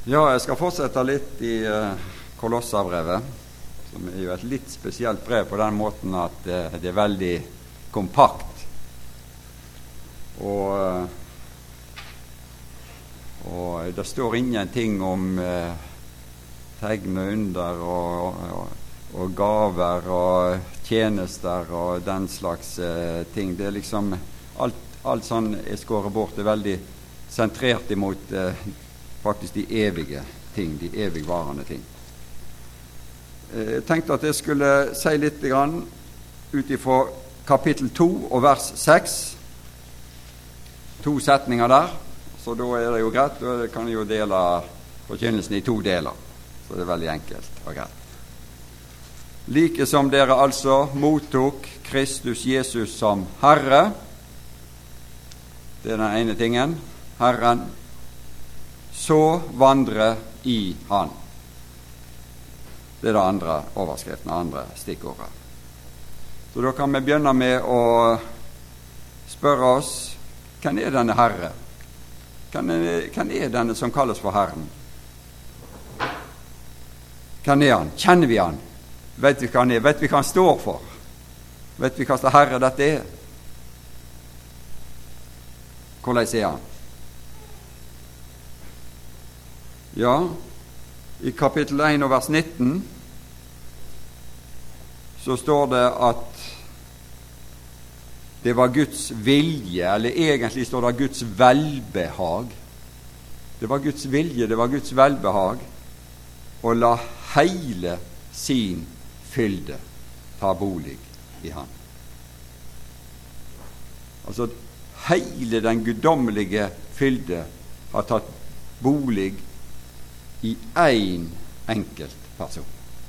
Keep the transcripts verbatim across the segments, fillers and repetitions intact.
Ja, jeg skal fortsette litt i uh, Kolosserbrevet, som er jo et litt spesielt brev på den måten at uh, det er veldig kompakt. Og, uh, og det står ingenting om uh, tegn og under og, og, og gaver og tjenester og den slags uh, ting. Det er liksom alt, alt sånn er skåret bort. Det er veldig sentrert imot uh, faktisk de evige ting, de evigvarende ting. Jeg tenkte at jeg skulle si litt grann ut ifra kapittel to og vers seks. To setninger der, så da er det jo greit, og jeg kan jo dele forkynnelsen i to deler. Så det er veldig enkelt og greit. Like som dere altså mottok Kristus Jesus som Herre, det er den ene tingen, Herren, så vandre i Han. Det er det andre overskriften, andre stikkordet. Så da kan vi begynne med å spørre oss, hvem er denne Herre? Hvem er, hvem er denne som kalles for Herren? Hvem er Han? Kjenner vi Han? Vet vi hva Han er? Vet vi hva Han står for? Vet vi hva slags Herre dette er? Hvordan er Han? Ja, i kapittel en og vers nitten så står det at det var Guds vilje, eller egentlig står det Guds velbehag. Det var Guds vilje, det var Guds velbehag å la hele sin fylde ta bolig i Han. Altså, hele den guddommelige fylde har tatt bolig i én enkelt person.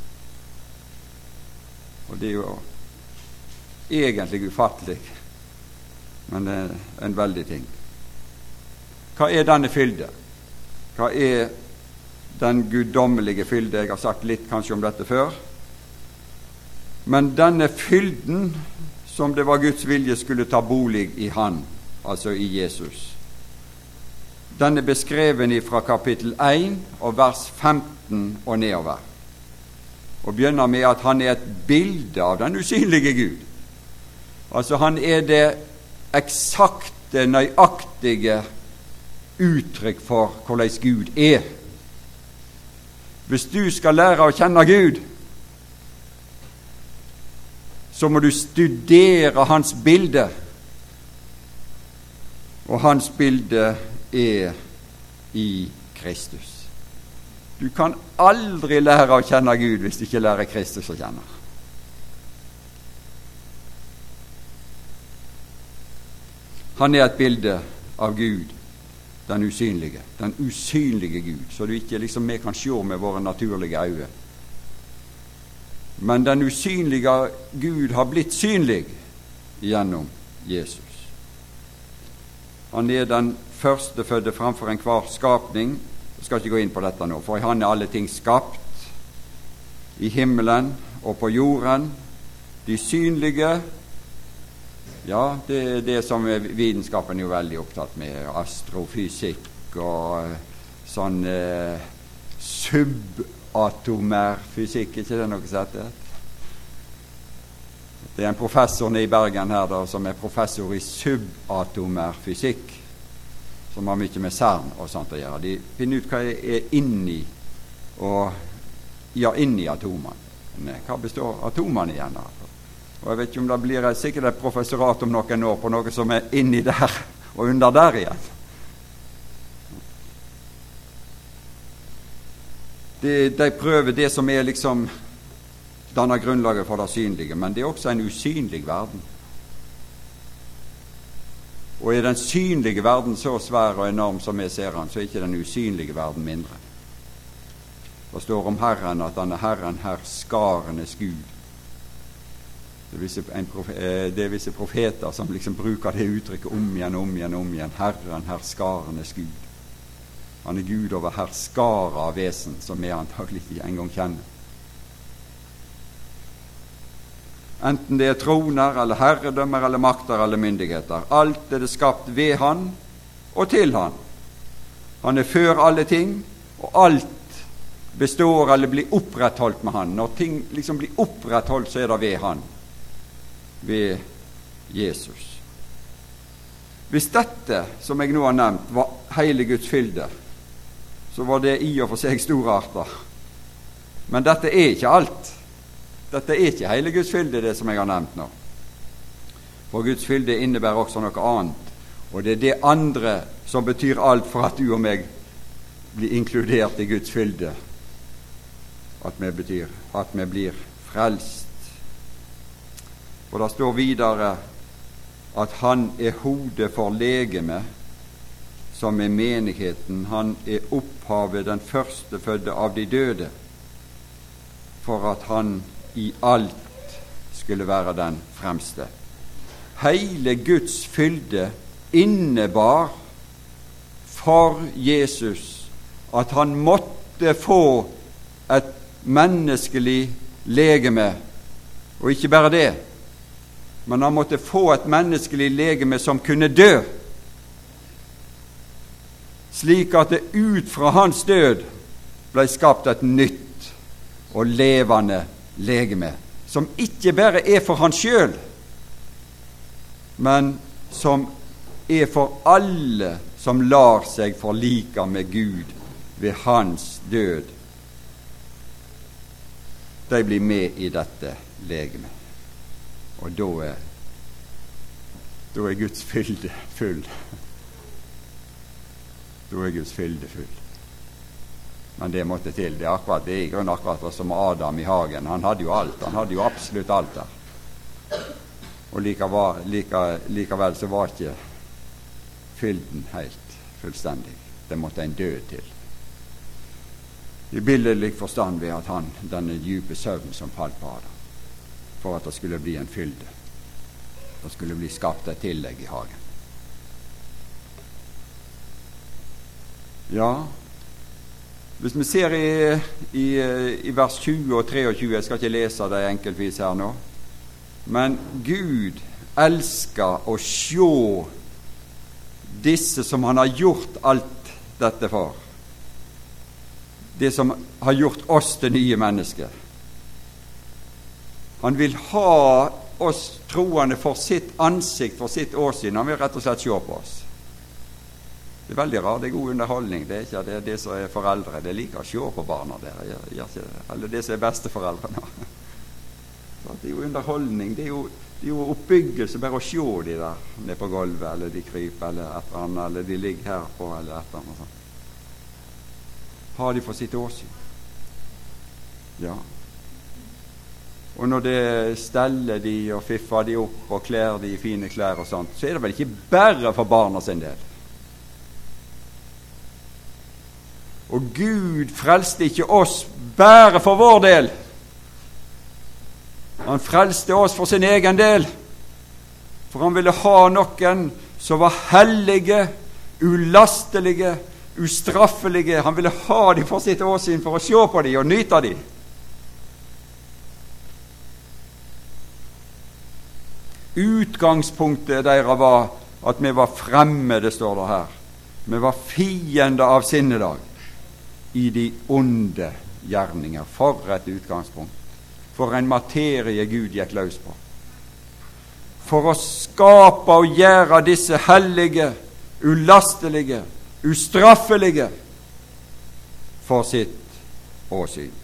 Og det er jo egentlig ufattelig, men det er en veldig ting. Hva er denne fylde? Hva er den guddommelige fylde? Jeg har sagt litt kanskje om dette før. Men denne fylden som det var Guds vilje skulle ta bolig i Han, altså i Jesus, den er beskreven fra kapittel en og vers femten og nedover. Og begynner med at Han er et bilde av den usynlige Gud. Altså han er det eksakte, nøyaktige uttrykk for hvordan Gud er. Hvis du skal lære å kjenne Gud, så må du studere Hans bilde. Og Hans bilde er i Kristus. Du kan aldri lære å kjenne Gud hvis du ikke lærer Kristus å kjenne. Han er et bilde av Gud, den usynlige, den usynlige Gud, så du ikke liksom vi kan se med våre naturlige øyne. Men den usynlige Gud har blitt synlig gjennom Jesus. Han er den førstefødte framfor enhver skapning. Jeg skal ikke gå inn på dette nå, for i Han er alle ting skapt, i himmelen og på jorden. De synlige, ja, det er det som vitenskapen er jo veldig opptatt med, astrofysikk og sånn eh, subatomær fysikk, ikke det noe sett? Det er en professor nede i Bergen her da, som er professor i subatomær fysikk, som har mye med CERN og sånt å gjøre. De finner ut hva er inni, og ja, inni atomene. Hva består atomene igjen av? Og jeg vet ikke om det blir sikkert et professorat om noen år på noe som er inni der og under der igjen. De, de prøver det som er liksom danner grunnlaget for det synlige, men det er også en usynlig verden. Og er den synlige verden så svær og enorm som vi ser han, så er ikke den usynlige verden mindre. Det står om Herren at han er Herren herskarenes Gud. Det er visse, en profe, det er visse profeter som liksom bruker det uttrykket om igjen, om igjen, om igjen. Herren herskarenes Gud. Han er Gud over herskare av vesen, som vi antagelig ikke engang kjenner. Enten det er troner, eller herredømmer, eller makter, eller myndigheter. Alt er det skapt ved Han og til Han. Han er før alle ting, og alt består eller blir opprettholdt med han. Når ting liksom blir opprettholdt, så er det ved han, ved Jesus. Hvis dette, som jeg nå har nevnt, var hele Guds fylde, så var det i og for seg store arter. Men dette er ikke alt. Dette er ikke hele Guds fylde, det som jeg har nevnt nå. For Guds fylde innebærer også noe annet, og det er det andre som betyr alt for at du og meg blir inkludert i Guds fylde, at vi, betyr, at vi blir frelst. Og det står videre at han er hodet for legeme, som er menigheten. Han er opphavet, den førstefødde av de døde, for at han i alt skulle være den fremste. Hele Guds fylde innebar for Jesus at han måtte få et menneskelig legeme, og ikke bare det, men han måtte få et menneskelig legeme som kunne dø, slik at det ut fra hans død ble skapt et nytt og levende legeme, som ikke bare er for han selv, men som er for alle som lar seg forlike med Gud ved hans død. De blir med i dette legeme. Og da er, da er Guds fylde full. Da er Guds fylde full. Men det måtte til. Det er, akkurat, det er i grunn akkurat som Adam i hagen. Han hadde jo alt. Han hadde jo absolutt alt der. Og likevel, like, likevel så var ikke fylden helt fullstendig. Det måtte en død til. I billedlig forstand ved at han, denne dype søvn som falt på Adam, for at det skulle bli en fylde. Det skulle bli skapt et tillegg i hagen. Ja, hvis vi ser i, i, i vers tjue og treogtjue, jeg skal ikke lese det enkeltvis her nå, men Gud elsker å se disse som han har gjort alt dette for. Det som har gjort oss til nye mennesker. Han vil ha oss troende for sitt ansikt, for sitt åsyn. Han vil rett og slett se på oss. Det er veldig rart, det er god underholdning. Det er ikke det, er det som er foreldre. Det liker å se på barna der. Jeg, jeg, jeg, eller det som er besteforeldrene. Det er jo underholdning. Det er jo, det er jo oppbyggelse bare å se de der nede på gulvet, eller de kryper, eller et eller annet, eller de ligger her på, eller et eller annet sånt. Har de for sitt åsyn. Ja. Og når det steller de og fiffer de opp og klær de i fine klær og sånt, så er det vel ikke bare for barna sin del. Og Gud frelste ikke oss bare for vår del. Han frelste oss for sin egen del. For han ville ha noen som var hellige, ulastelige, ustraffelige. Han ville ha dem for sitt åsyn, for å se på dem og nyte dem. Utgangspunktet deres var at vi var fremmede, står det her. Vi var fiender av sinnelag i de onde gjerninger. For et utgangspunkt. For en materie Gud gikk løs på. For å skape og gjøre disse hellige, ulastelige, ustraffelige for sitt åsyn.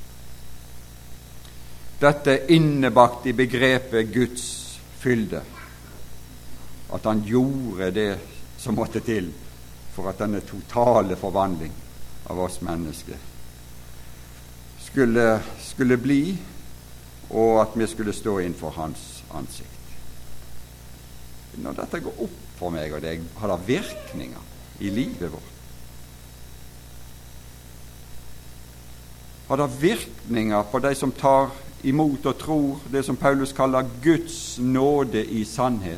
Dette er innebakt i begrepet Guds fylde, at han gjorde det som måtte til for at denne totale forvandling av oss mennesker skulle, skulle bli, og at vi skulle stå innenfor hans ansikt. Når dette går opp for meg og deg, har det virkninger i livet vårt. Har det virkninger på de som tar imot og tror det som Paulus kaller Guds nåde i sannhet.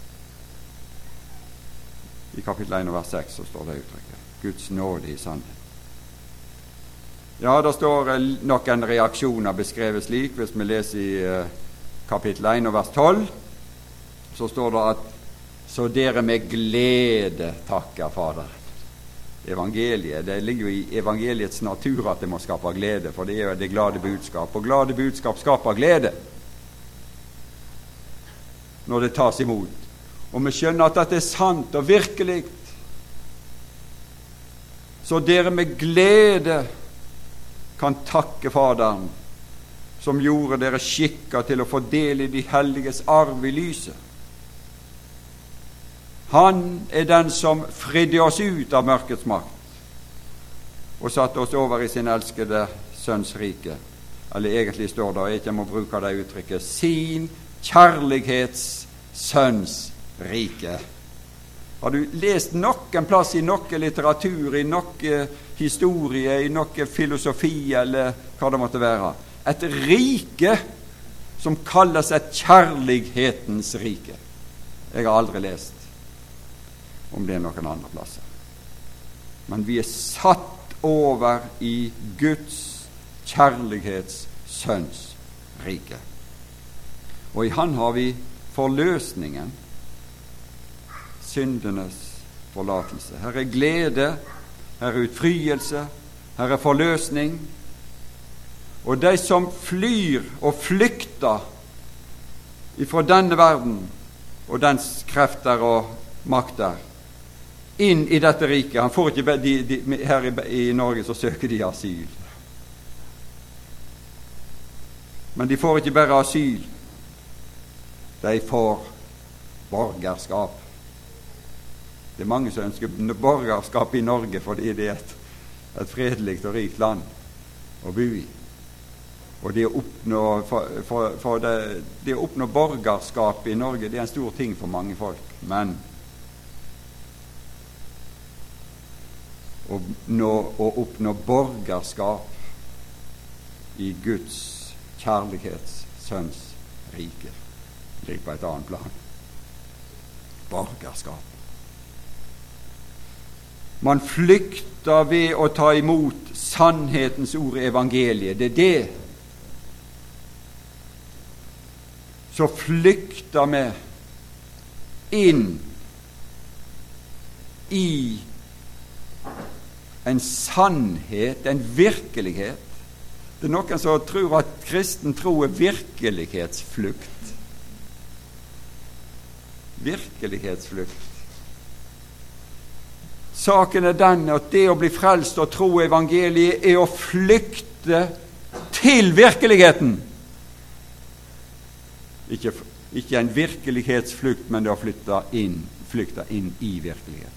I kapittel en og vers seks så står det uttrykket. Guds nåde i sannhet. Ja, det står noen reaksjoner beskrevet slik. Hvis vi leser i kapittel en og vers tolv, så står det at så dere med glede takker Faderen. evangeliet. Det ligger jo i evangeliets natur at det må skape glede, for det er jo det glade budskap. Og glade budskap skaper glede når det tas imot. Og vi skjønner at dette er sant og virkelig. Så dere med glede kan takke Faderen, som gjorde dere skikket til å få del i de helliges arv i lyset. Han er den som fridde oss ut av mørkets makt og satte oss over i sin elskede sønns rike. Eller egentlig står det, jeg ikke må bruke det uttrykket, sin kjærlighets sønns rike. Har du lest noen plass i noe litteratur, i noe historie, i noe filosofi, eller hva det måtte være, et rike som kalles et kjærlighetens rike? Jeg har aldri lest om det er noen andre plasser. Men vi er satt over i Guds kjærlighets sønns rike. Og i Han har vi forløsningen, syndenes forlatelse. Her er glede, her er utfrielse, her er forløsning. Og de som flyr og flykter ifra denne verden og dens krefter og makter inn i dette riket, han får ikke, de, de, her i, i Norge så søker de asyl. Men de får ikke bare asyl, de får borgerskap. Det er mange som ønsker borgerskap i Norge fordi det er et, et fredelig og rikt land å bo i. Og det å oppnå, for, for, for det, det å oppnå borgerskap i Norge, det er en stor ting for mange folk. Men å, nå, å oppnå borgerskap i Guds kjærlighets sønns rike ligger på et annet plan. Borgerskap. Man flykter ved å ta imot sannhetens ord i evangeliet. Det er det. Så flykter vi inn i en sannhet, en virkelighet. Det er noen som tror at kristen tro er virkelighetsflukt. Virkelighetsflukt. Saken er den at det å bli frelst og tro evangeliet er å flykte til virkeligheten. Ikke, ikke en virkelighetsflukt, men det å flytte inn, flykte inn i virkeligheten.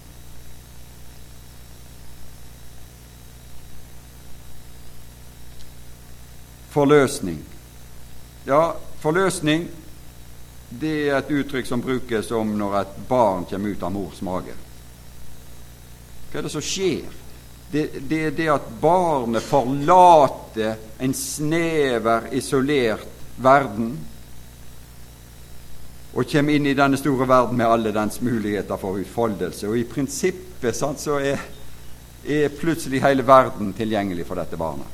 Forløsning. Ja, forløsning, det er et uttrykk som brukes om når et barn kommer ut av mors mage. Hva er det som skjer? Det, det er det at barnet forlater en snever, isolert verden og kommer inn i denne store verden med alle dens muligheter for utfoldelse. Og i prinsippet sant, så er, er plutselig hele verden tilgjengelig for dette barnet.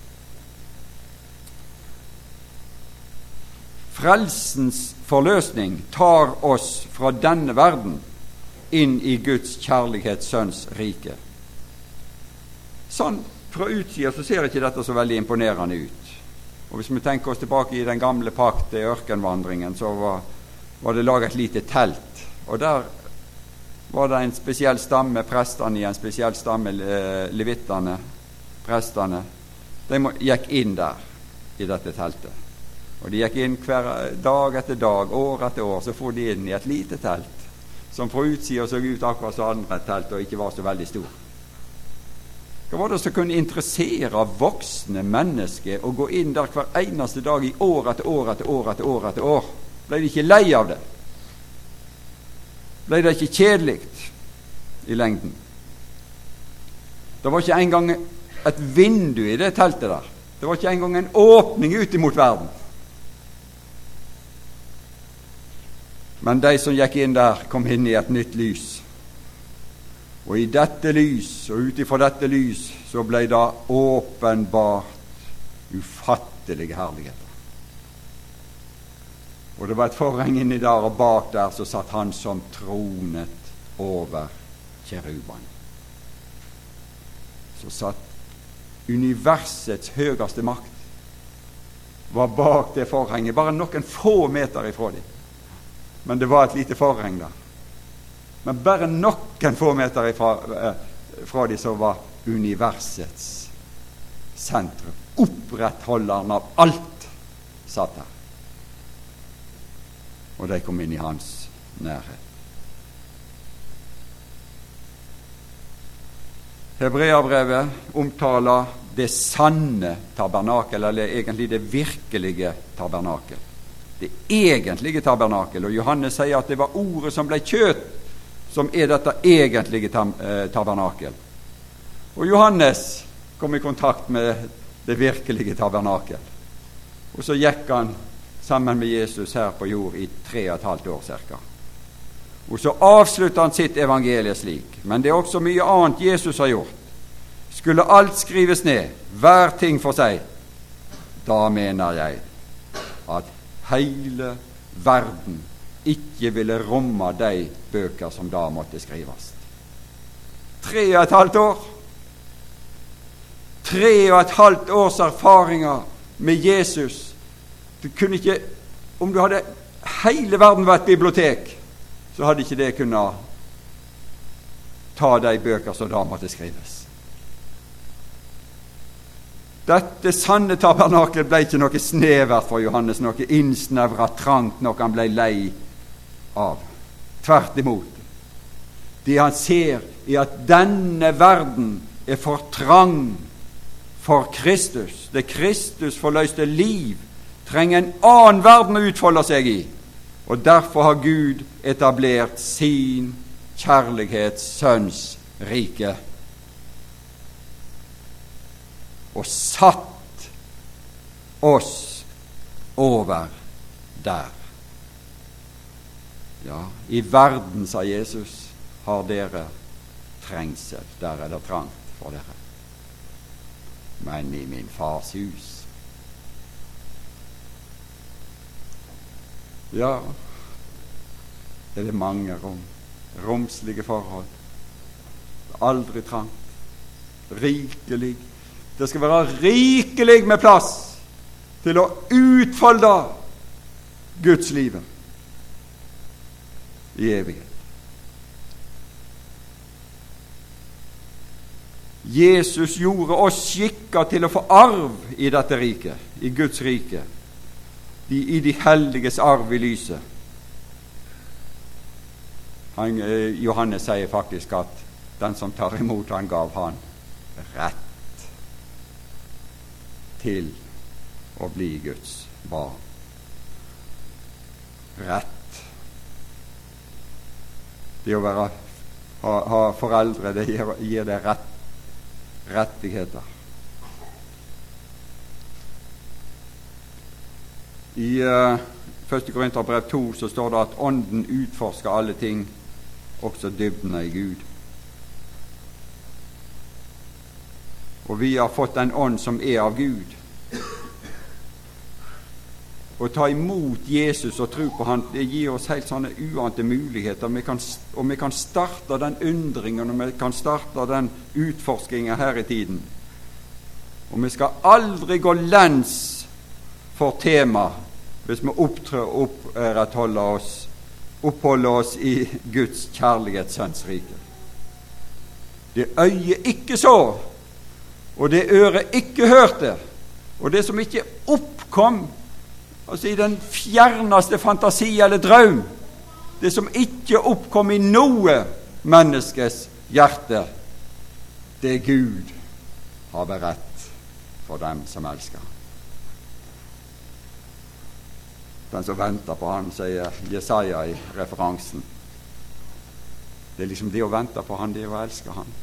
Frelsens forløsning tar oss fra denne verden inn i Guds kjærlighets sønns rike. Sånn, fra utsida så ser ikke dette så veldig imponerende ut. Og hvis vi tenker oss tilbake i den gamle pakt, i ørkenvandringen, så var, var det laget et lite telt. Og der var det en spesiell stamme, prestene i en spesiell stamme, levittene, prestene. De må, gikk inn der, i dette teltet. Og de gikk inn hver dag etter dag, år etter år, så får de inn i et lite telt, som fra utsida så ut akkurat som andre telt, og ikke var så veldig stor. Hva var det som kunne interessere voksne mennesker å gå inn der hver eneste dag i år etter år etter år etter år etter år? Ble de ikke lei av det? Ble det ikke kjedelig i lengden? Det var ikke engang et vindu i det teltet der. Det var ikke engang en åpning ut imot verden. Men de som gikk inn der, kom inn i et nytt lys. Og i dette lys, og ut ifra dette lys, så ble det åpenbart ufattelige herligheter. Og det var et forheng inni der, og bak der så satt han som tronet over kjerubene. så satt universets høyeste makt var bak det forhenget, bare noen få meter ifra dem. Men det var et lite forheng der. Men bare noen få meter ifra, eh, fra dem så var universets sentrum, opprettholderen av alt, satt her. Og de kom inn i hans nærhet. Hebreabrevet omtaler det sanne tabernakel, eller egentlig det virkelige tabernakel. Det egentlige tabernakel. Og Johannes sier at det var ordet som ble kjøtt, som er dette egentlige tabernakel. Og Johannes kom i kontakt med det virkelige tabernakel. Og så gikk han sammen med Jesus her på jord i tre og et halvt år cirka. Og så avslutter han sitt evangelie slik. Men det er også mye annet Jesus har gjort. Skulle alt skrives ned, hver ting for seg, da mener jeg at hele verden ikke ville romme de bøker som da måtte skrives. Tre og et halvt år. Tre og et halvt års erfaringer med Jesus. Du kunne ikke, om du hadde hele verden vært bibliotek, så hadde ikke det kunnet ta de bøker som da måtte skrives. Dette sanne tabernakel ble ikke noe snevert for Johannes, noe innsnevret trangt, noe han ble lei av. Tvert imot. Det han ser er at denne verden er for trang for Kristus. Det Kristus forløste liv trenger en annen verden å utfolde seg i. Og derfor har Gud etablert sin kjærlighets sønns rike. Og satt oss over der. Ja, i verden, sa Jesus, har dere trengsel. Der er det trangt for dere. Men i min fars hus, ja, er det mange rom, romslige forhold. Aldri trangt, rikelig. Det skal være rikelig med plass til å utfolde Guds liv i evighet. Jesus gjorde oss skikket til å få arv i dette riket, i Guds rike, de, i de heldiges arv i lyset. Han, eh, Johannes sier faktisk at den som tar imot, han gav han rett til å bli Guds barn. Rett. Det å være, ha, ha foreldre, det gir, gir det rett, rettigheter. I uh, første Korinterbrev to så står det at Ånden utforsker alle ting, også dybdene i Gud. Og vi har fått en ånd som er av Gud. Å ta imot Jesus og tro på han, det gir oss helt sånne uante muligheter. Vi kan, og vi kan starte den undringen, og vi kan starte den utforskingen her i tiden. Og vi skal aldri gå lens for tema hvis vi opptrør, opprettholder oss, oppholder oss i Guds kjærlighets sønns rike. Det øyet ikke så, og det øret ikke hørte, og det som ikke oppkom, altså i den fjerneste fantasi eller drøm, det som ikke oppkom i noe menneskes hjerte, det Gud har beredt for dem som elsker. Den som venter på han, sier Jesaja i referansen. Det er liksom det å vente på han, det er å elske han.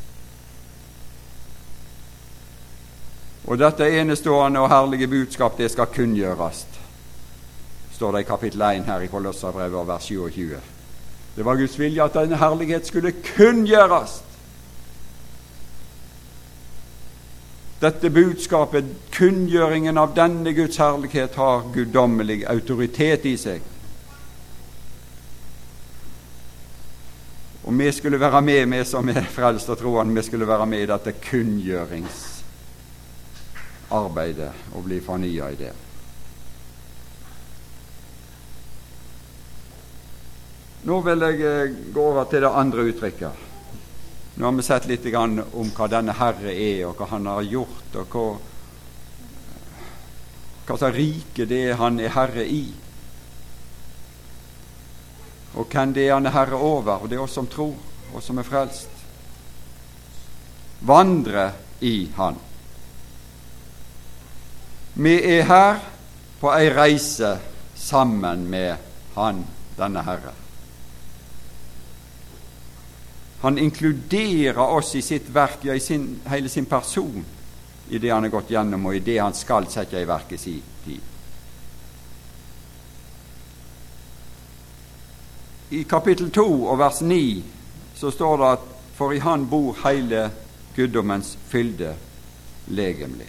Og dette enestående og herlige budskap, det skal kunngjøres, står det i kapittel én her i Kolosserbrevet, vers tjuesju. Det var Guds vilje at denne herlighet skulle kunngjøres. Dette budskapet, kunngjøringen av denne Guds herlighet, har guddommelig autoritet i seg. Og Og vi skulle være med, vi som er frelst og troende, vi skulle være med i dette kunngjøringsarbeidet og bli fornyet i det. Nå vil jeg gå over til det andre uttrykket. Nå har vi sett litt om hva denne Herre er, og hva han har gjort, og hva, hva så rike det er han er Herre i. Og hvem det er han er Herre over, og det er oss som tror, og som er frelst. Vandre i han. Vi er her på ei reise sammen med han, denne Herre. Han inkluderer oss i sitt verk, ja, i sin, hele sin person, i det han har gått gjennom, og i det han skal sette i verk i sin tid. I kapittel to og vers ni så står det at for i han bor hele guddommens fylde legemlig.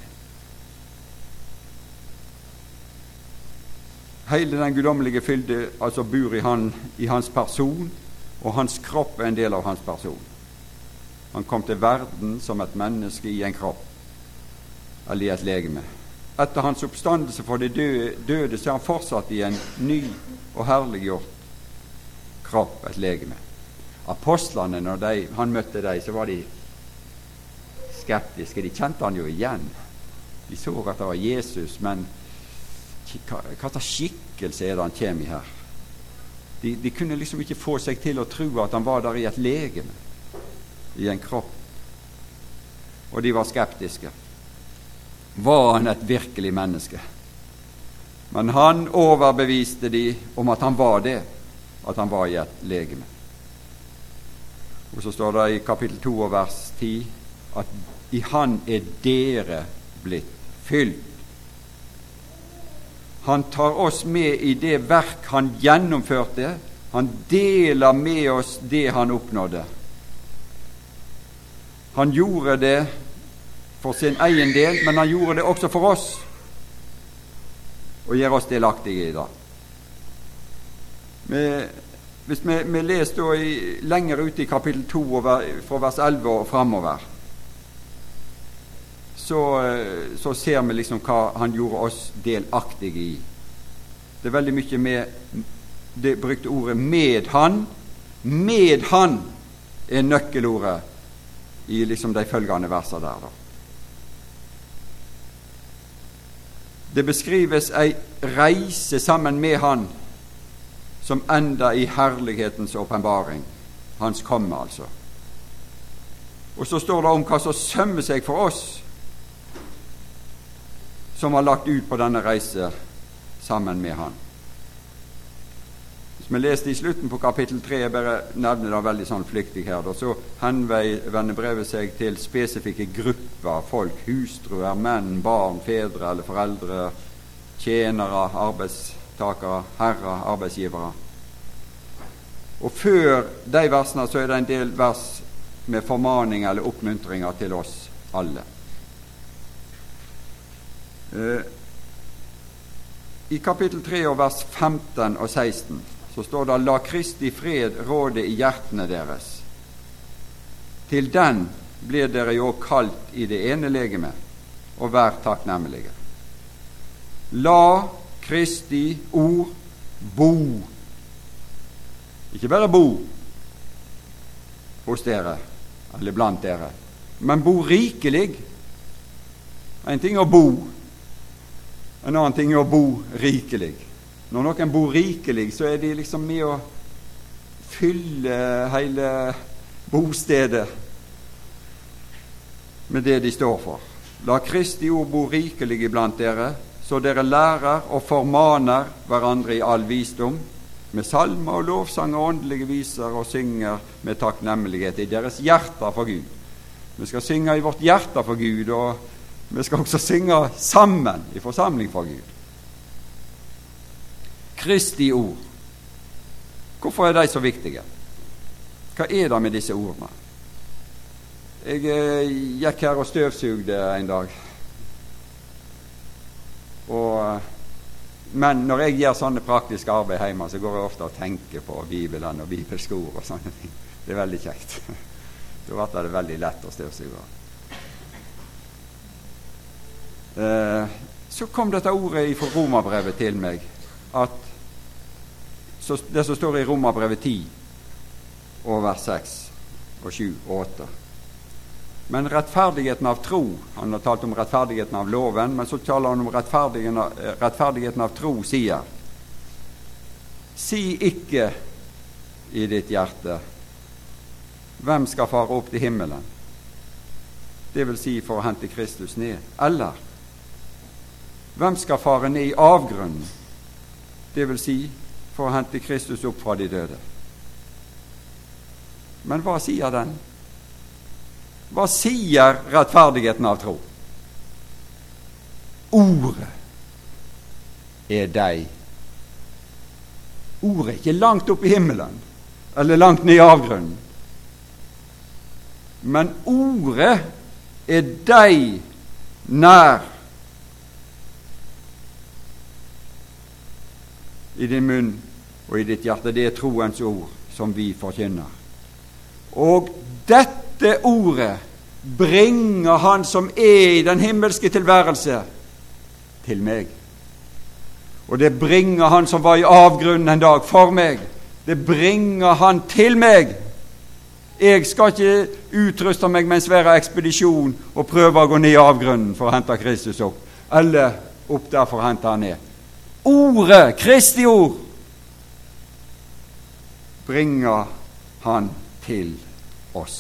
Hele den guddommelige fylde altså bor i, han, i hans person, og hans kropp er en del av hans person. Han kom til verden som et menneske i en kropp, eller i et legeme. Etter hans oppstandelse for de døde, døde så er han fortsatt i en ny og herliggjort kropp, et legeme. Apostlene, når de, han møtte dem, så var de skeptiske. De kjente han jo igjen. De så at det var Jesus, men hva, hva slags skikkelse er det han kommer i her? De, de kunne liksom ikke få seg til å tro at han var der i et legeme, i en kropp. Og de var skeptiske. Var han et virkelig menneske? Men han overbeviste de om at han var det, at han var i et legeme. Og så står det i kapittel to og vers ti at i han er dere blitt fylt. Han tar oss med i det verk han gjennomførte. Han deler med oss det han oppnådde. Han gjorde det for sin egen del, men han gjorde det også for oss, og gjør oss delaktige i det. Vi, hvis vi, vi leser da i, lenger ute i kapittel to, fra vers elleve og fremover, så, så ser vi liksom hva han gjorde oss delaktige i. Det er veldig mye med det brukte ordet med han. Med han er nøkkelordet i liksom de følgende verser der da. Det beskrives ei reise sammen med han som enda i herlighetens åpenbaring. Hans komme altså. Og så står det om hva som sømmer seg for oss som har lagt ut på denne reise sammen med han. Hvis vi leste i slutten på kapittel tre, jeg bare nevner det veldig sånn flyktig her, da, så henvender brevet seg til spesifikke grupper, folk, hustruer, menn, barn, fedre eller foreldre, tjenere, arbeidstakere, herrer, arbeidsgivere. Og før de versene så er det en del vers med formaning eller oppmuntringer til oss alle. Uh, I kapittel tre og vers femten og seksten så står det: la Kristi fred råde i hjertene deres. Til den blir dere jo kalt i det ene legeme, og vær takknemmelige. La Kristi ord bo. Ikke bare bo hos dere, eller blant dere, men bo rikelig. En ting er å bo, en annen ting er å bo rikelig. Når noen bor rikelig, så er de liksom med å fylle hele bostedet med det de står for. La Kristi ord bo rikelig iblant dere, så dere lærer og formaner hverandre i all visdom, med salmer og lovsang og åndelige viser, og synger med takknemmelighet i deres hjerter for Gud. Vi skal synge i vårt hjerte for Gud, og vi skal også synge sammen i forsamling for Gud. Kristi ord. Hvorfor er de så viktige? Hva er det med disse ordene? Jeg eh, gikk her og støvsugde en dag. Og, men når jeg gjør sånne praktiske arbeid hjemme, så går jeg ofte og tenker på Bibelen og bibelske ord og sånne ting. Det er veldig kjekt. Da ble det veldig lett å støvsuge. Eh, så kom dette ordet fra Romerbrevet til meg, at så, det som står i Romerbrevet ti, og vers seks og sju og åtte. Men rettferdigheten av tro, han har talt om rettferdigheten av loven, men så taler han om rettferdigheten av, rettferdigheten av tro, sier: Si ikke i ditt hjerte, hvem skal fare opp til himmelen? Det vil si for å hente Kristus ned. Eller, hvem skal fare ned i avgrunnen? Det vil si for å hente Kristus opp fra de døde. Men hva sier den? Hva sier rettferdigheten av tro? Ordet er deg. Ordet er ikke langt opp i himmelen, eller langt ned i avgrunnen. Men ordet er deg nær. I din munn og i ditt hjerte. Det er troens ord som vi forkynner. Og dette ordet bringer han som er i den himmelske tilværelse, til meg. Og det bringer han som var i avgrunnen en dag for meg. Det bringer han til meg. Jeg skal ikke utruste meg med en svær ekspedisjon og prøve å gå ned i avgrunnen for å hente Kristus opp, eller opp der for å hente han ned. Ordet, Kristi ord, bringer han til oss.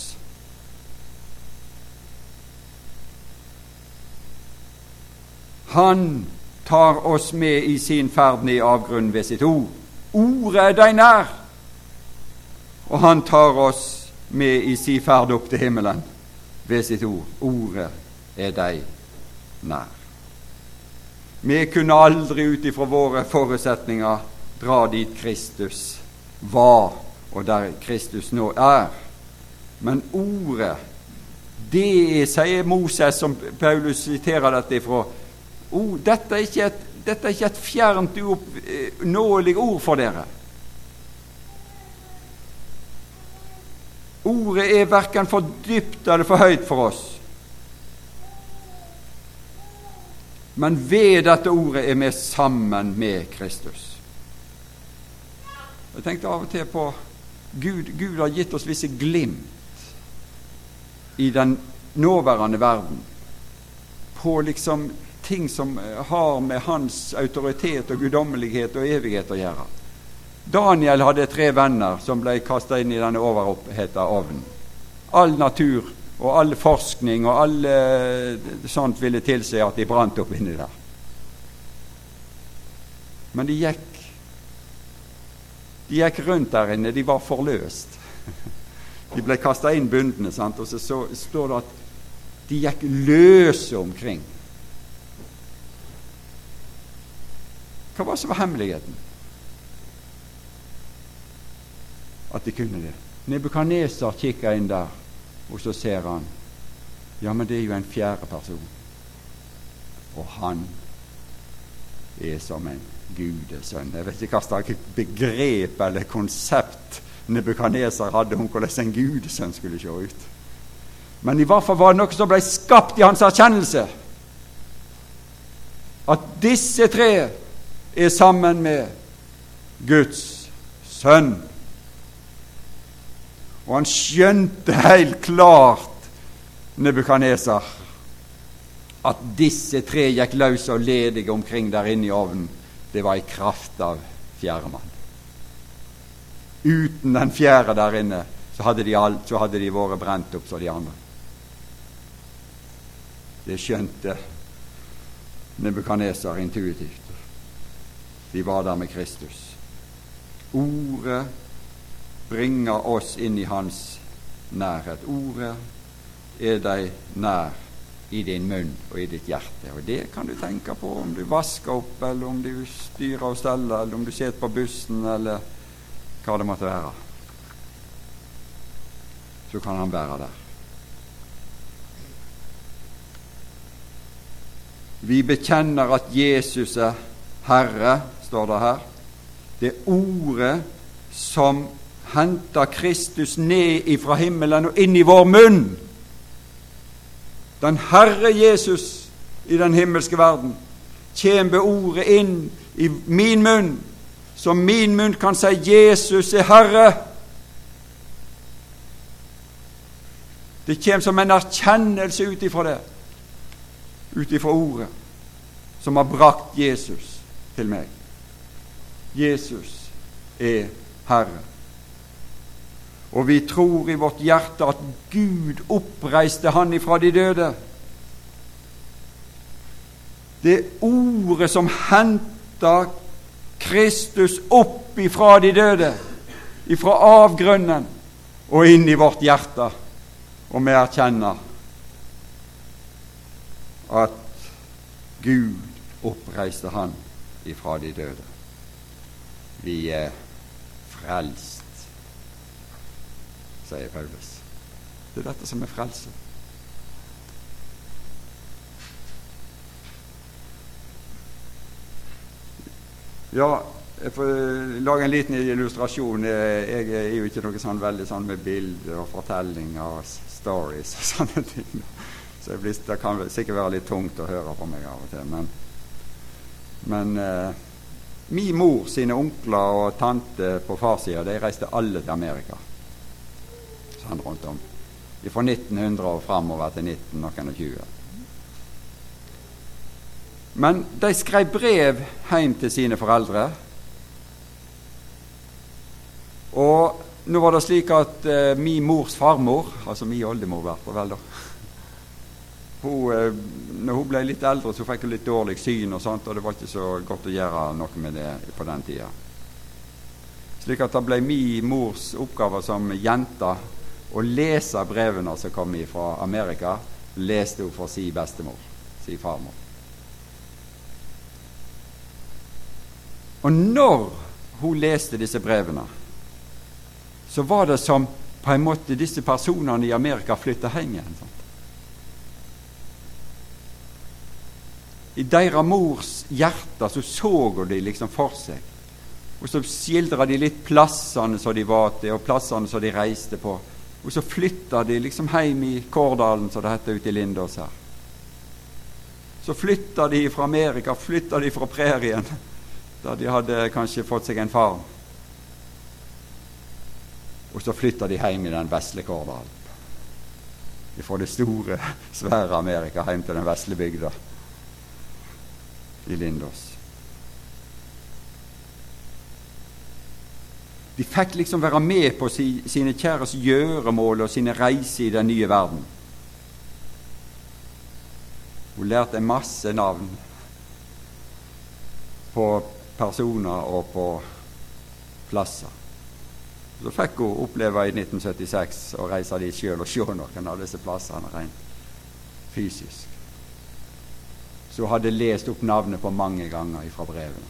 Han tar oss med i sin ferd ned i avgrunnen ved sitt ord. Ordet er deg nær, og han tar oss med i sin ferd opp til himmelen ved sitt ord. Ordet er deg nær. Vi kunne aldri ut ifra våre forutsetninger dra dit Kristus var, og der Kristus nå er. Men ordet, det er, sier Moses, som Paulus siterer dette ifra, oh, dette er ikke et, dette er ikke et fjernt uoppnåelig ord for dere. Ordet er hverken for dypt eller for høyt for oss. Men ved dette ordet er vi sammen med Kristus. Jeg tenkte av og til på Gud, Gud har gitt oss visse glimt i den nåværende verden, på liksom ting som har med hans autoritet og guddommelighet og evighet å gjøre. Daniel hadde tre venner som ble kastet inn i denne overoppheta ovnen. All natur og all forskning og all sånt ville tilse at de brant opp inni der. Men de gikk de gikk rundt der inne, de var forløst. De ble kastet inn bundne, sant? Og så, så står det at de gikk løse omkring. Hva var så var hemmeligheten? At de kunne det. Nebukadnesar kikker inn der, og så ser han, ja, men det er jo en fjerde person. Og han er som en gudesønn. Jeg vet ikke hva slags begrep eller konsept Nebukadnesar hadde om hvordan en gudesønn skulle se ut. Men i hvert fall var det noe som ble skapt i hans erkjennelse. At disse tre er sammen med Guds sønn. Og han skjønte helt klart, Nebukadnesar, at disse tre gikk løs og ledige omkring der inne i ovnen. Det var i kraft av fjerde mann. Uten den fjerde der inne, så hadde de, all, så hadde de vært brent opp som de andre. Det skjønte Nebukadnesar intuitivt. De var der med Kristus. Ordet bringer oss inn i hans nærhet. Ordet er deg nær i din munn og i ditt hjerte. Og det kan du tenke på om du vasker opp, eller om du styrer og steller, eller om du sitter på bussen, eller hva det måtte være. Så kan han være der. Vi bekjenner at Jesus er Herre, står det her. Det ordet som henter Kristus ned ifra himmelen og inn i vår munn. Den Herre Jesus i den himmelske verden kjemper ordet inn i min munn, så min munn kan si Jesus er Herre. Det kommer som en erkjennelse ut ifra det, ut ifra ordet som har brakt Jesus til meg. Jesus er Herre. Og vi tror i vårt hjerte at Gud oppreiste han ifra de døde. Det ordet som hentet Kristus opp ifra de døde, ifra avgrunnen og inn i vårt hjerte. Og vi erkjenner at Gud oppreiste han ifra de døde. Vi er frelst, sier Paulus. Det er dette som er frelse. Ja, jeg får lage en liten illustrasjon. Jeg er jo ikke noe sånn veldig sånn med bilder og fortellinger og stories og sånne ting. Så det, blir, det kan sikkert være litt tungt å høre på meg av og til. Men, men eh, min mor sine onkler og tante på farssiden, de reiste alle til Amerika. Sånn rundt om. Fra nitten hundre og fremover til nitten tjue. Men de skrev brev hjem til sine foreldre. Og nå var det slik at eh, min mors farmor, altså min oldemor hvert vel da, hun, eh, når hun ble litt eldre, så fikk hun litt dårlig syn og sånt, og det var ikke så godt å gjøre noe med det på den tida. Slik at det ble min mors oppgave som jenta å lese brevene som kom fra Amerika, leste hun for sin bestemor, sin farmor. Og når hun leste disse brevene, så var det som på en måte disse personene i Amerika flyttet hjem igjen. Sant? I deres mors hjerte så så de liksom for seg, og så skildret de litt plassene som de var til, og plassene som de reiste på, og så flyttet de liksom hjem i Kårdalen, som det heter ute i Lindås her. Så flyttet de fra Amerika, flyttet de fra prærien, der de hadde kanskje fått seg en farm. Og så flyttet de hjem i den vesle Kårdalen. Fra det store, svære Amerika hjem til den vesle bygda i Lindås. De fikk liksom være med på si, sine kjæres gjøremål og sine reiser i den nye verden. Hun lærte en masse navn på personer og på plasser. Så fikk hun oppleve i nitten syttiseks å reise dit selv og se noen av disse plassene rent fysisk. Så hun hadde lest opp navnet på mange ganger fra brevene.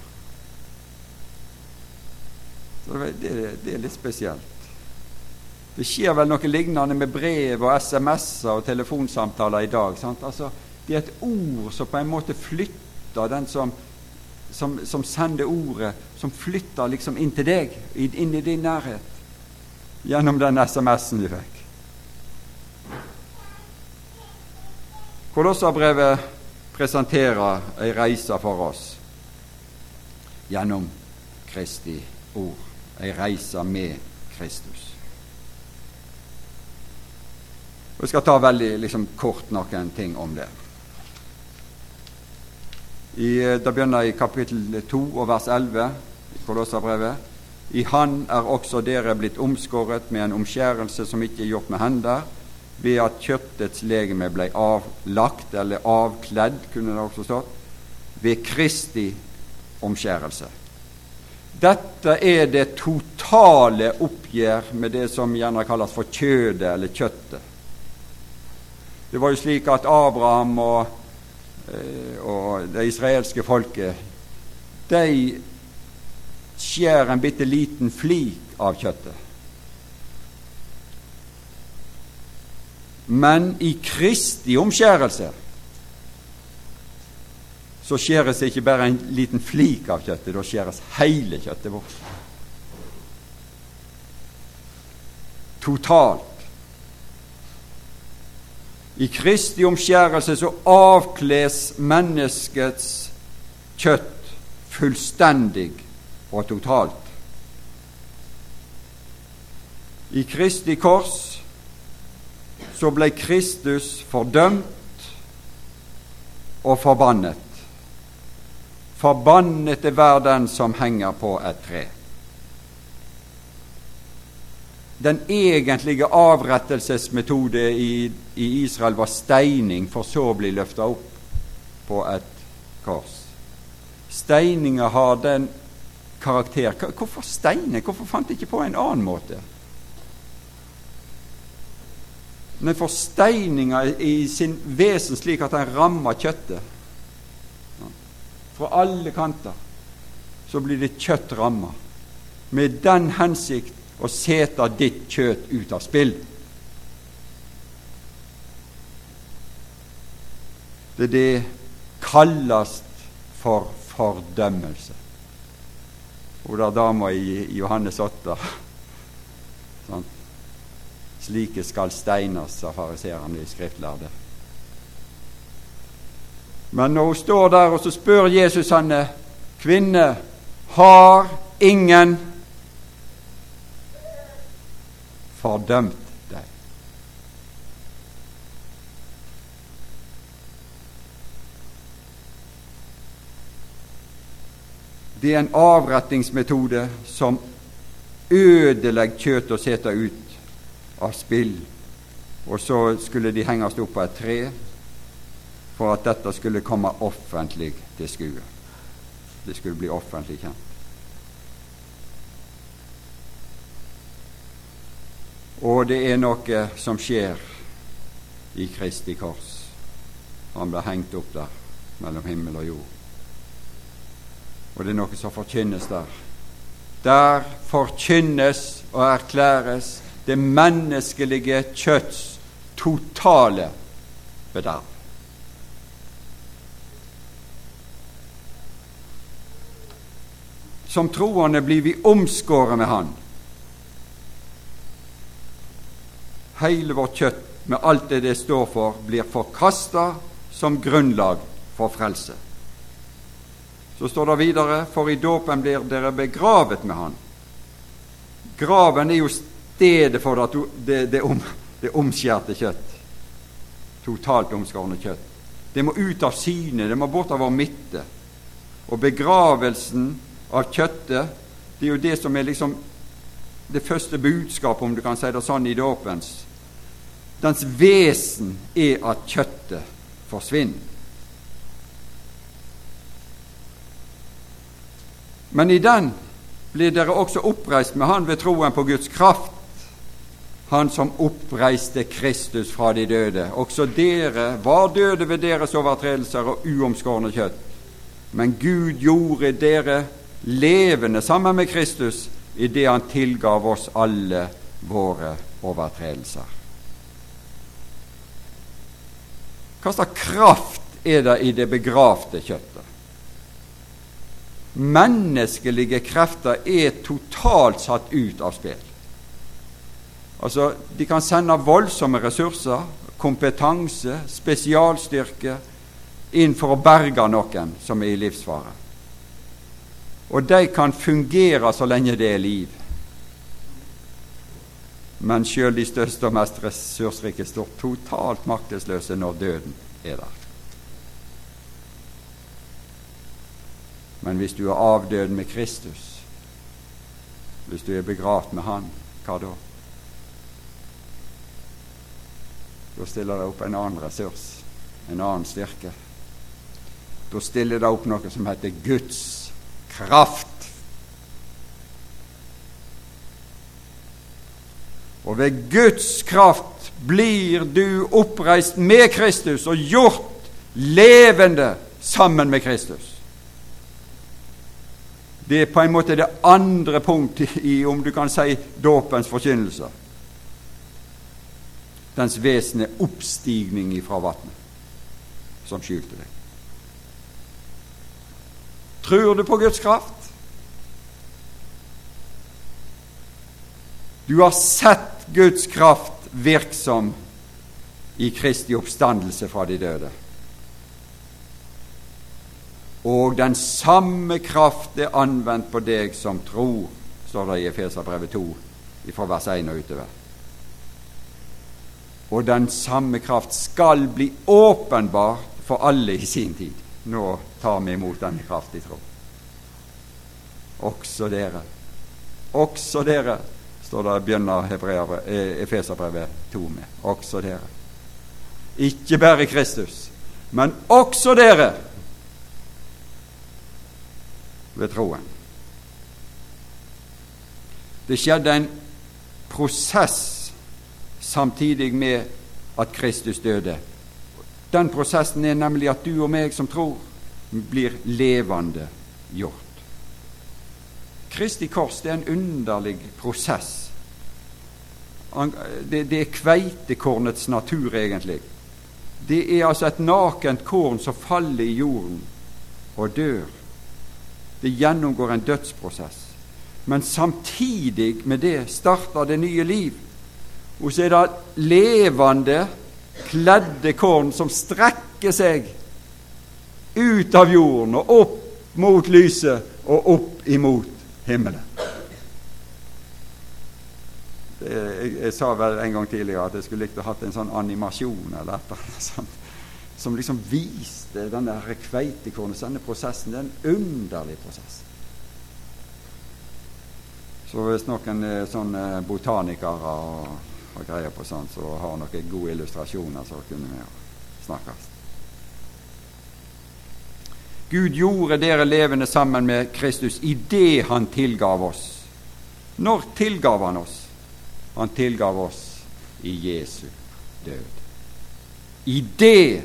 Så det, det, det er litt spesielt. Det skjer vel noe lignende med brev og sms'er og telefonsamtaler i dag. Sant? Altså, det er et ord som på en måte flytter den som, som, som sender ordet, som flytter liksom inn til deg, inn i din nærhet, gjennom den sms'en du fikk. Kolosserbrevet presenterer en reise for oss gjennom Kristi ord. En reise med Kristus. Jeg skal ta veldig liksom, kort noen ting om det. I, det begynner i kapittel to og vers elleve i Kolosserbrevet. I han er også dere blitt omskåret med en omskjærelse som ikke er gjort med hender, ved at kjøttets legeme ble avlagt, eller avkledd, kunne det også stått, ved Kristi omskjærelse. Dette er det totale oppgjør med det som gjerne kalles for kjødet eller kjøttet. Det var jo slik at Abraham og, og det israelske folket, de skjær en bitte liten flik av kjøttet. Men i Kristi omskjærelse så skjæres det ikke bare en liten flik av kjøttet, da skjæres hele kjøttet bort. totalt. I Kristi omskjærelse så avkles menneskets kjøtt fullstendig og totalt. I Kristi kors så ble Kristus fordømt og forbannet. Forbannet er hver den som henger på et tre. Den egentlige avrettelsesmetode i, i Israel var steining, for så å bli løftet opp på et kors. Steininger har den karakter. Hvorfor steine? Hvorfor fant de ikke på en annen måte? Men for steininger i sin vesen slik at den rammer kjøttet. Fra alle kanter så blir det kjøtt rammet, med den hensikt å sette ditt kjøtt ut av spill. Det det kalles for fordømmelse. Og der dama i Johannes åtte, sånn, slike skal steines, sa fariserene i skriftlærde. Men når hun står der, og så spør Jesus henne, kvinne, har ingen fordømt deg? Det er en avrettingsmetode som ødelegger kjøtt og setter ut av spill. Og så skulle de henges opp på et tre for at dette skulle komme offentlig til skue. Det skulle bli offentlig kjent. Og det er noe som skjer i Kristi kors. Han ble hengt opp der mellom himmel og jord. Og det er noe som forkynnes der. Der forkynnes og erklæres det menneskelige kjøtts totale bederv. Som troende blir vi omskåret med Han. Hele vårt kjøtt, med alt det det står for, blir forkastet som grunnlag for frelse. Så står det videre, for i dåpen blir dere begravet med Han. Graven er jo stedet for det, det, det, om, det omskjærte kjøtt. Totalt omskårne kjøtt. Det må ut av syne, det må bort av vår midte. Og begravelsen av kjøttet, det er jo det som er liksom det første budskap, om du kan si det sånn, i dåpens. Dens vesen er at kjøttet forsvinner. Men i den blir dere også oppreist med Han ved troen på Guds kraft, Han som oppreiste Kristus fra de døde. Også dere var døde ved deres overtredelser og uomskårne kjøtt, men Gud gjorde dere levende sammen med Kristus i det Han tilgav oss alle våre overtredelser. Hva slags kraft er det i det begravte kjøttet? Menneskelige krefter er totalt satt ut av spill. Altså, de kan sende voldsomme ressurser, kompetanse, spesialstyrke inn for å berge noen som er i livsfare. Og de kan fungere så lenge det er liv. Men selv de største og mest ressursrike står totalt maktesløse når døden er der. Men hvis du er avdød med Kristus, hvis du er begravd med Han, hva da? Da stiller det opp en annen ressurs, en annen styrke. Da stiller det opp noe som heter Guds kraft. Og ved Guds kraft blir du oppreist med Kristus og gjort levende sammen med Kristus. Det er på en måte det andre punktet i, om du kan si, dåpens forkynnelse. Dens vesen er oppstigning ifra vattnet som skylte deg. Tror du på Guds kraft? Du har sett Guds kraft virksom i Kristi oppstandelse fra de døde. Og den samme kraft er anvendt på deg som tror, står det i Efeserbrevet to, fra vers én og utover. Og den samme kraft skal bli åpenbart for alle i sin tid. Nå tar vi imot denne kraft i tro. Også dere, også dere, står det, begynner Efeserbrevet to med. Også dere. Ikke bare Kristus, men også dere ved troen. Det skjedde en prosess samtidig med at Kristus døde. Den prosessen er nemlig at du og meg som tror blir levende gjort. Kristi kors, det er en underlig prosess. Det, det er kveitekornets natur egentlig. Det er altså et nakent korn som faller i jorden og dør. Det gjennomgår en dødsprosess. Men samtidig med det starter det nye liv. Og så er det levende, kledde korn som strekker seg ut av jorden og opp mot lyset og opp imot himmelen. Det, jeg, jeg sa vel en gang tidligere at jeg skulle likt å ha hatt en sånn animasjon eller et eller annet sånt, som liksom viste den der kveitekornet, denne prosessen. Det er en underlig prosess. Så hvis noen sånne botanikere og, og greier på sånt, så har noen gode illustrasjoner, så kunne vi snakkes. Gud gjorde dere levende sammen med Kristus i det han tilgav oss. Når tilgav han oss? Han tilgav oss i Jesu død. I det,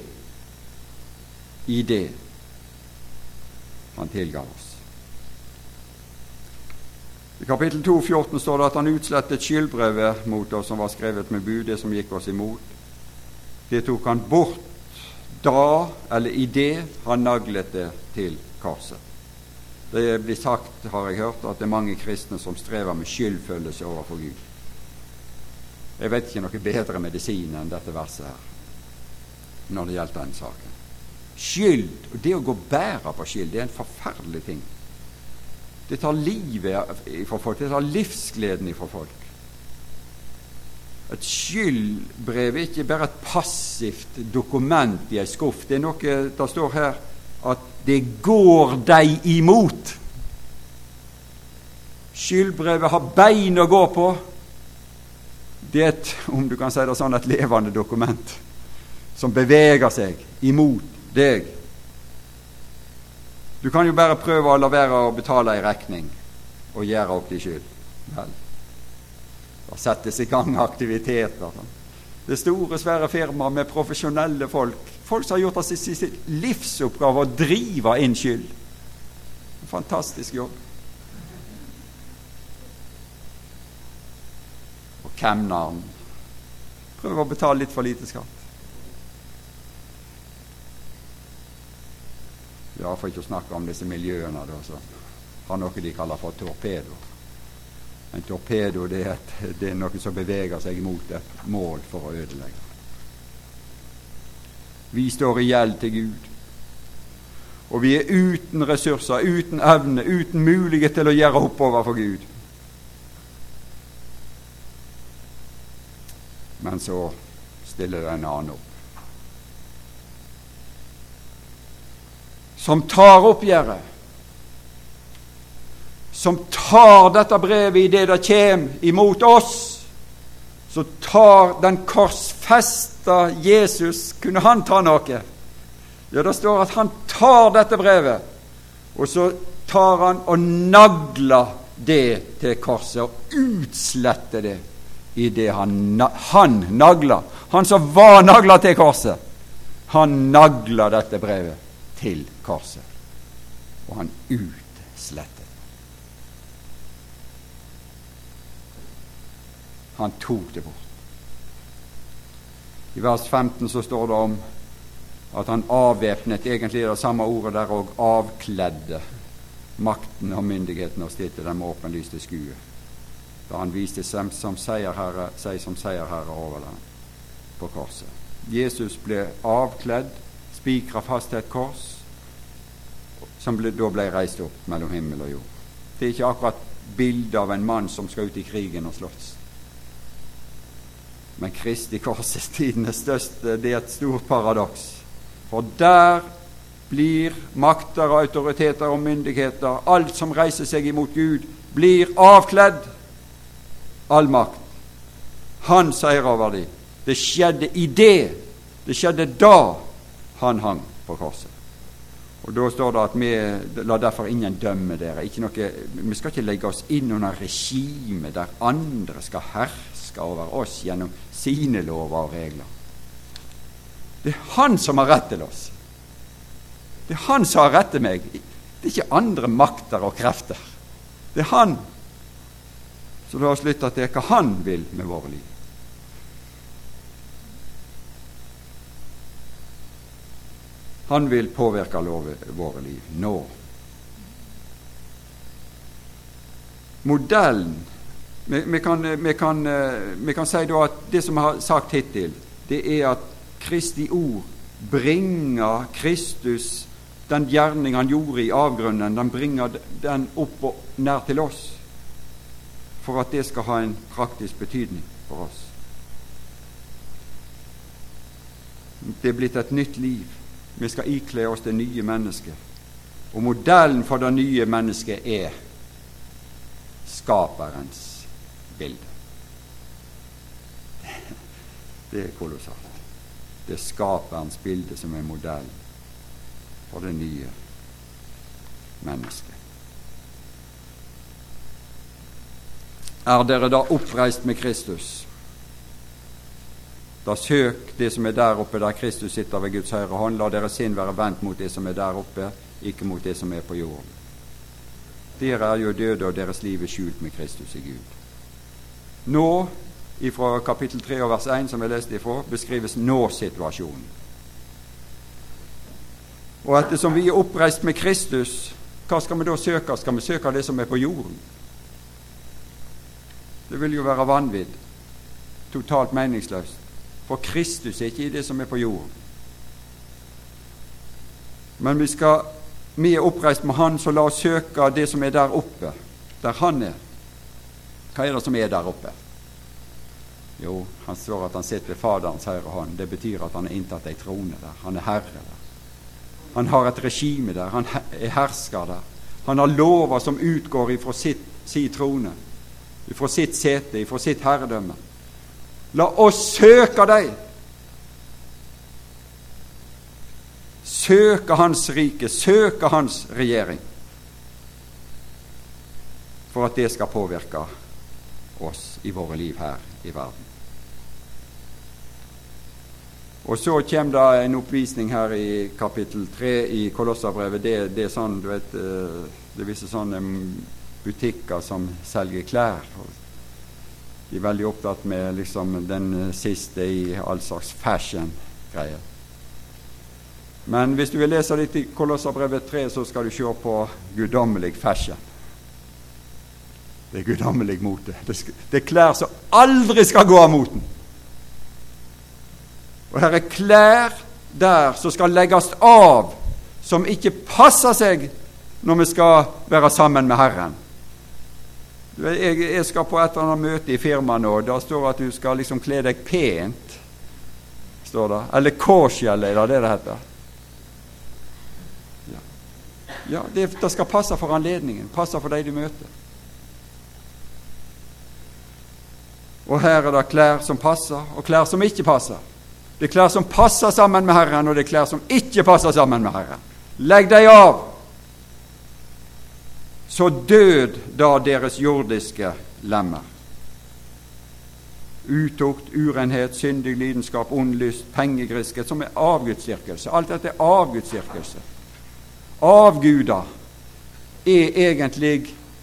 i det han tilgav oss. I kapittel to, fjorten står det at han utslettet skyldbrevet mot oss som var skrevet med bud, det som gikk oss imot. Det tok han bort da, eller i det han naglet det til korset. Det blir sagt, har jeg hørt, at det er mange kristne som strever med skyldfølelse overfor Gud. Jeg vet ikke noe bedre medisin enn dette verset her når det gjelder denne saken. Skyld, og det å gå bære på skyld, det er en forferdelig ting. Det tar livet fra folk, det tar livsgleden fra folk. Et skyldbrev er ikke bare et passivt dokument i en skuff. Det er noe, det står her, at det går deg imot. Skyldbrevet har bein å gå på. Det er et, om du kan si det sånn, et levende dokument som beveger seg imot deg. Du kan jo bare prøve å la være å betale en regning og gjøre opp din skyld. Vel, da settes i gang aktiviteter. Det store, svære firmaer med profesjonelle folk. Folk som har gjort det sin livsoppgave å drive inn skyld. En fantastisk jobb. Og kemneren prøver å betale litt for lite skatt. Ja, for ikke å snakke om disse miljøene da, så har noe de kaller for torpedo. En torpedo, det er, et, det er noe som beveger seg mot et mål for å ødelegge. Vi står i gjeld til Gud, og vi er uten ressurser, uten evne, uten mulighet til å gjøre opp overfor Gud. Men så stiller det en annen opp, som tar oppgjøret, som tar dette brevet i det det kommer imot oss, så tar den korsfesta Jesus, kunne han ta noe? Ja, det står at han tar dette brevet, og så tar han og nagler det til korset, og utsletter det i det han, han nagler. Han som var naglet til korset, han nagler dette brevet til korset, og han utslettet. Han tok det bort. I vers femten så står det om at han avvæpnet, egentlig det samme ordet der, og avkledde makten og myndigheten og stilte dem åpenlyst til skue. da han viste seg som seierherre, seg som seierherre over dem på korset. Jesus ble avkledd, spikret fast til et kors, som ble, da ble reist opp mellom himmel og jord. Det er ikke akkurat bildet av en mann som skal ut i krigen og slåss. Men Kristi kors er tidenes største, det er et stort paradoks. For der blir makter, autoriteter og myndigheter, alt som reiser seg imot Gud, blir avkledd. All makt. Han seier over dem. Det skjedde i det. Det skjedde da han hang på korset. Og da står det at vi la derfor ingen dømme dere. Ikke noe, vi skal ikke legge oss inn under regime der andre skal herske over oss gjennom sine lover og regler. Det er han som har rett til oss. Det er han som har rett til meg. Det er ikke andre makter og krefter. Det er han. Så la oss lytte til hva han vil med våre liv. Han vil påvirke love, våre liv nå. Modellen vi, vi, kan, vi, kan, vi kan si da at det som jeg har sagt hittil, det er at Kristi ord bringer Kristus, den gjerning han gjorde i avgrunnen, den bringer den opp og nær til oss, for at det skal ha en praktisk betydning for oss. Det er blitt et nytt liv. Vi skal ikle oss det nye mennesket. Og modellen for det nye mennesket er skaperens bilde. Det er kolossalt. Det er skaperens bilde som er modellen for det nye mennesket. Er dere da oppreist med Kristus? Da søk det som er der oppe, der Kristus sitter ved Guds høyre hånd. La deres sinn være vendt mot det som er der oppe, ikke mot det som er på jorden. Dere er jo døde, og deres liv er skjult med Kristus i Gud. Nå, ifra kapittel tre og vers én, som jeg leste ifra, beskrives nå-situasjonen. Og ettersom vi er oppreist med Kristus, hva skal vi da søke? Skal vi søke det som er på jorden? Det vil jo være vanvidd, totalt meningsløst. For Kristus er ikke i det som er på jorden. Men vi skal, vi er oppreist med han, så la oss søke det som er der oppe, der han er. Hva er det som er der oppe? Jo, han står at han sitter ved Faderens høyre hånd. Det betyr at han er inntatt ei trone der. Han er herre der. Han har et regime der. Han er hersker der. Han har lover som utgår ifra sitt, si trone, ifra sitt sete, ifra sitt herredømme. La oss søke deg. Søke hans rike, søke hans regjering, for at det skal påvirke oss i våre liv her i verden. Og så kommer det en oppvisning her i kapittel tre i Kolosserbrevet. Det, det er sånn, du vet, det viser sånne butikker som selger klær. De er veldig opptatt med liksom den siste i all slags fashion-greier. Men hvis du vil lese litt i Kolosserbrevet tre, så skal du se på guddommelig fashion. Det er guddommelig mote. Det, det er klær som aldri skal gå av moten. Og her er klær der som skal legges av, som ikke passer seg når vi skal være sammen med Herren. Jeg, jeg skal på et eller annet møte i firmaet nå, da står at du skal liksom kle deg pent, står det. Eller kårsjell, er det det det heter? Ja, ja det, det skal passe for anledningen, passe for deg du møter. Og her er det klær som passer, og klær som ikke passer. Det er klær som passer sammen med Herren, og det er klær som ikke passer sammen med Herren. Legg deg av! Så død da deres jordiske lemmer. Utukt, urenhet, syndig lidenskap, ond lyst, pengegriskhet, som er avgudsdyrkelse. Alt dette er avgudsdyrkelse. Avguder er egentlig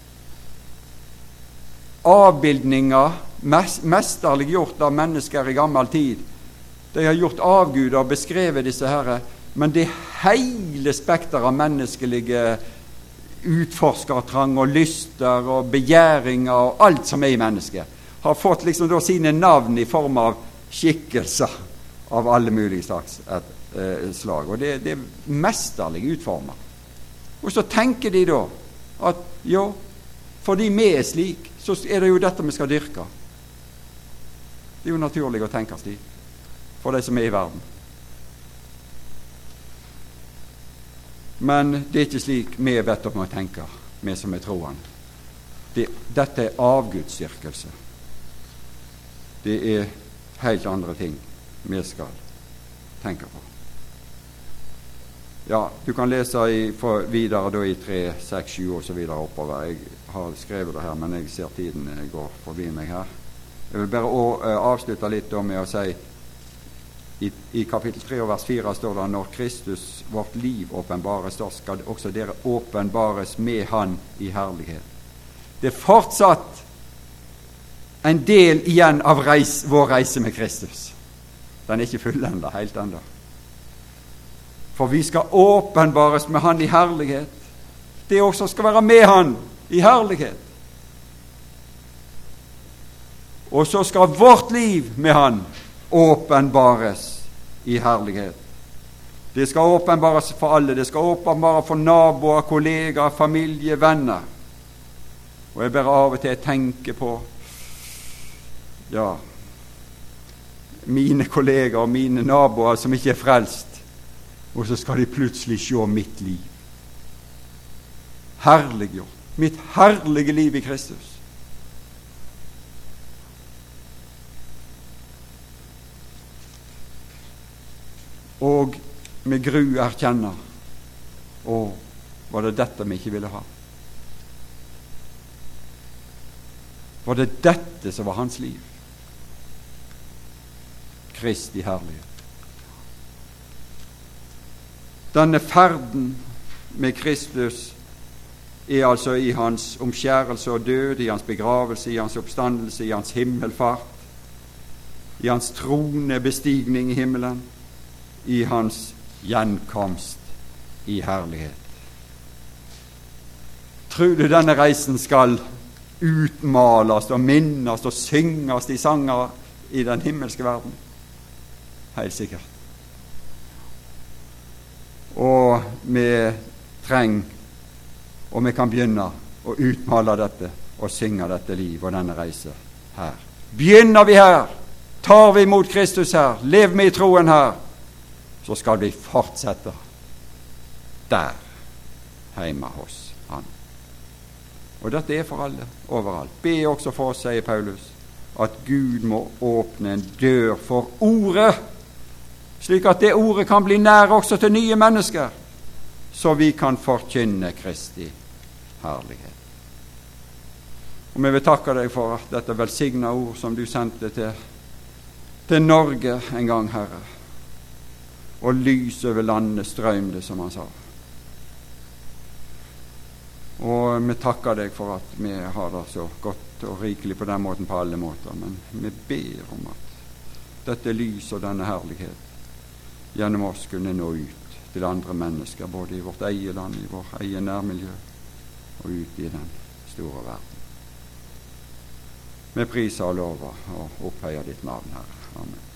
avbildninger mesterlig gjort av mennesker i gammel tid. De har gjort avguder og beskrevet disse herre, men det hele spekter av menneskelige utforskertrang og lyster og begjæringer og alt som er i mennesket, har fått liksom da sine navn i form av skikkelser av alle mulige slags et, eh, slag. Og det, det er mesterlig utformet. Og så tenker de da at jo, fordi vi er slik, så er det jo dette vi skal dyrke. Det er jo naturlig å tenke slik for de som er i verden. Men det er ikke slik vi vet om å tenke, vi som er troende. Det, dette er avgudsdyrkelse. Det er helt andre ting vi skal tenke på. Ja, du kan lese i, for videre da i tre, seks, sju og så videre oppover. Jeg har skrevet det her, men jeg ser tiden går forbi meg her. Jeg vil bare å, uh, avslutte litt da med å si i, i kapittel tre og vers fire står det: når Kristus vårt liv åpenbares, da skal også dere åpenbares med Han i herlighet. Det er fortsatt en del igjen av reis, vår reise med Kristus. Den er ikke fullendet helt enda. For vi skal åpenbares med Han i herlighet. Det også skal være med Han i herlighet. Og så skal vårt liv med Han åpenbares i herlighet. Det skal åpenbares for alle. Det skal åpenbares for naboer, kollegaer, familie, venner. Og jeg bare av og til tenker på ja, mine kollegaer og mine naboer som ikke er frelst, og så skal de plutselig se mitt liv. Herliggjort. Mitt herlige liv i Kristus. Og med gru erkjenner: å, var det dette vi ikke ville ha? Var det dette som var hans liv? Kristi herlighet. Denne ferden med Kristus er altså i hans omskjærelse og død, i hans begravelse, i hans oppstandelse, i hans himmelfart, i hans trone bestigning i himmelen, i hans gjenkomst i herlighet. Tror du denne reisen skal utmales og minnes og synges i sanger i den himmelske verden? Helt sikkert. Og vi trenger, og vi kan begynne å utmale dette og synge dette liv og denne reise her. Begynner vi her, tar vi imot Kristus her, lever vi i troen her, så skal vi fortsette der, hjemme hos Han. Og dette er for alle, overalt. Be også for oss, sier Paulus, at Gud må åpne en dør for ordet, slik at det ordet kan bli nær også til nye mennesker, så vi kan forkynne Kristi herlighet. Og vi vil takke deg for dette velsigna ord som du sendte til, til Norge en gang, Herre. Og lys over landet strømde, som han sa. Og vi takker deg for at vi har det så godt og rikelig på den måten, på alle måter. Men vi ber om at dette lys og denne herlighet gjennom oss kunne nå ut til andre mennesker, både i vårt eget land, i vårt eget nærmiljø og ut i den store verden. Vi priser og lover og opphøyer ditt navn, Herre. Amen.